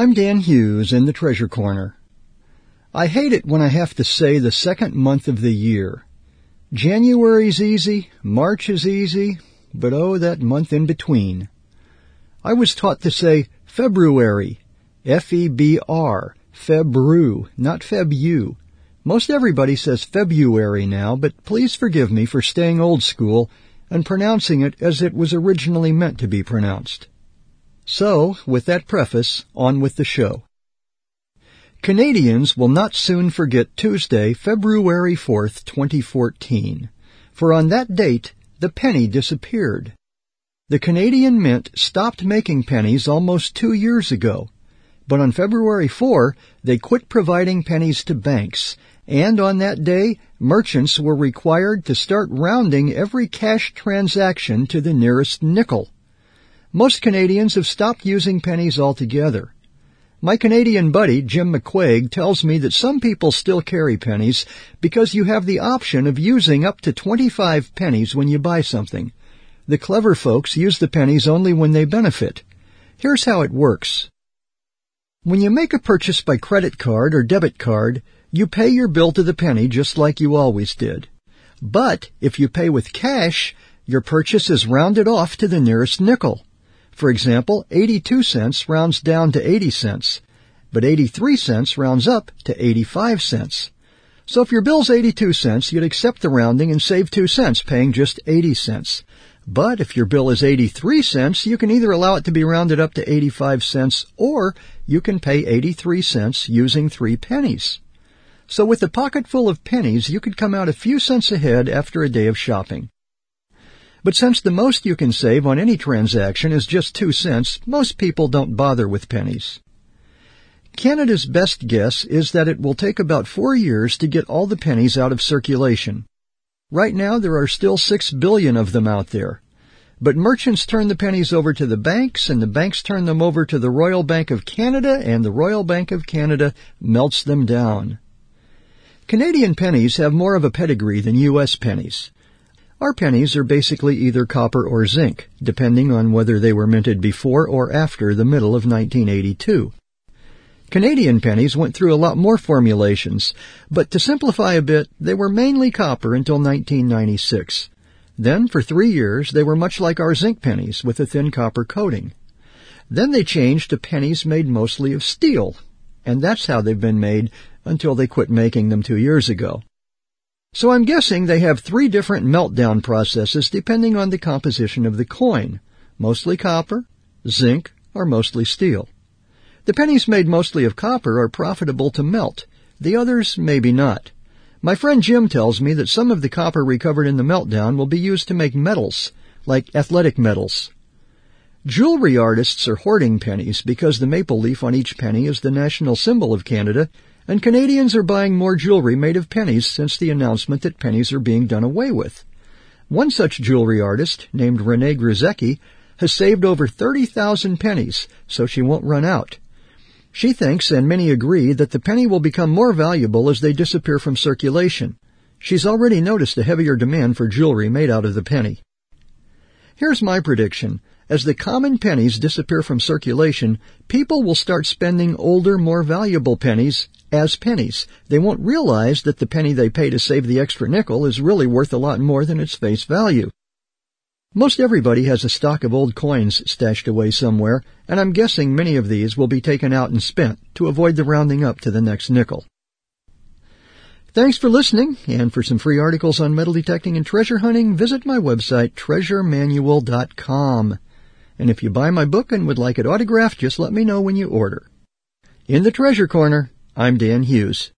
I'm Dan Hughes in the Treasure Corner. I hate it when I have to say the second month of the year. January's easy, March is easy, but oh, that month in between. I was taught to say February, F-E-B-R, Febru, not Febu. Most everybody says February now, but please forgive me for staying old school and pronouncing it as it was originally meant to be pronounced. So, with that preface, on with the show. Canadians will not soon forget Tuesday, February 4th, 2014, for on that date, the penny disappeared. The Canadian Mint stopped making pennies almost 2 years ago, but on February 4, they quit providing pennies to banks, and on that day, merchants were required to start rounding every cash transaction to the nearest nickel. Most Canadians have stopped using pennies altogether. My Canadian buddy, Jim McQuaig, tells me that some people still carry pennies because you have the option of using up to 25 pennies when you buy something. The clever folks use the pennies only when they benefit. Here's how it works. When you make a purchase by credit card or debit card, you pay your bill to the penny just like you always did. But if you pay with cash, your purchase is rounded off to the nearest nickel. For example, 82 cents rounds down to 80 cents, but 83 cents rounds up to 85 cents. So if your bill's 82 cents, you'd accept the rounding and save 2 cents, paying just 80 cents. But if your bill is 83 cents, you can either allow it to be rounded up to 85 cents, or you can pay 83 cents using 3 pennies. So with a pocket full of pennies, you could come out a few cents ahead after a day of shopping. But since the most you can save on any transaction is just 2 cents, most people don't bother with pennies. Canada's best guess is that it will take about 4 years to get all the pennies out of circulation. Right now, there are still 6 billion of them out there. But merchants turn the pennies over to the banks, and the banks turn them over to the Royal Bank of Canada, and the Royal Bank of Canada melts them down. Canadian pennies have more of a pedigree than U.S. pennies. Our pennies are basically either copper or zinc, depending on whether they were minted before or after the middle of 1982. Canadian pennies went through a lot more formulations, but to simplify a bit, they were mainly copper until 1996. Then, for 3 years, they were much like our zinc pennies, with a thin copper coating. Then they changed to pennies made mostly of steel, and that's how they've been made until they quit making them 2 years ago. So I'm guessing they have 3 different meltdown processes depending on the composition of the coin, mostly copper, zinc, or mostly steel. The pennies made mostly of copper are profitable to melt. The others, maybe not. My friend Jim tells me that some of the copper recovered in the meltdown will be used to make metals, like athletic metals. Jewelry artists are hoarding pennies because the maple leaf on each penny is the national symbol of Canada, and Canadians are buying more jewelry made of pennies since the announcement that pennies are being done away with. One such jewelry artist, named Renee Grzecki, has saved over 30,000 pennies, so she won't run out. She thinks, and many agree, that the penny will become more valuable as they disappear from circulation. She's already noticed a heavier demand for jewelry made out of the penny. Here's my prediction. As the common pennies disappear from circulation, people will start spending older, more valuable pennies as pennies. They won't realize that the penny they pay to save the extra nickel is really worth a lot more than its face value. Most everybody has a stock of old coins stashed away somewhere, and I'm guessing many of these will be taken out and spent to avoid the rounding up to the next nickel. Thanks for listening, and for some free articles on metal detecting and treasure hunting, visit my website, treasuremanual.com. And if you buy my book and would like it autographed, just let me know when you order. In the Treasure Corner, I'm Dan Hughes.